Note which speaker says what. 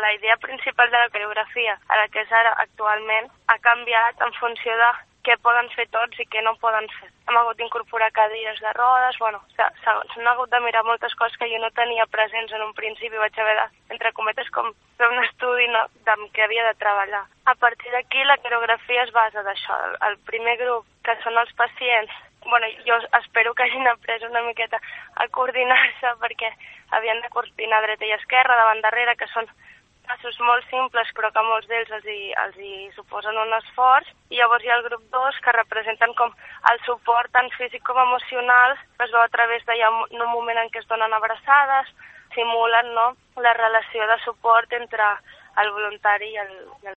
Speaker 1: la idea principal de la coreografia a la que és ara actualment ha canviat en funció de què poden fer tots i què no poden fer. Hem hagut d'incorporar cadires de rodes, s'han hagut de mirar moltes coses que jo no tenia presents en un principi, vaig haver de, entre cometes, com fer un estudi de què havia de treballar. A partir d'aquí la coreografia es basa d'això. El primer grup, que són els pacients, jo espero que hagin après una miqueta a coordinar-se perquè havien de coordinar dreta i esquerra, davant darrere, que són passos molt simples però que molts d'ells els hi suposen un esforç, i llavors hi ha el grup 2 que representen com el suport tant físic com emocional, que es veu a través d'un moment en què es donen abraçades, simulen la relació de suport entre el voluntari i el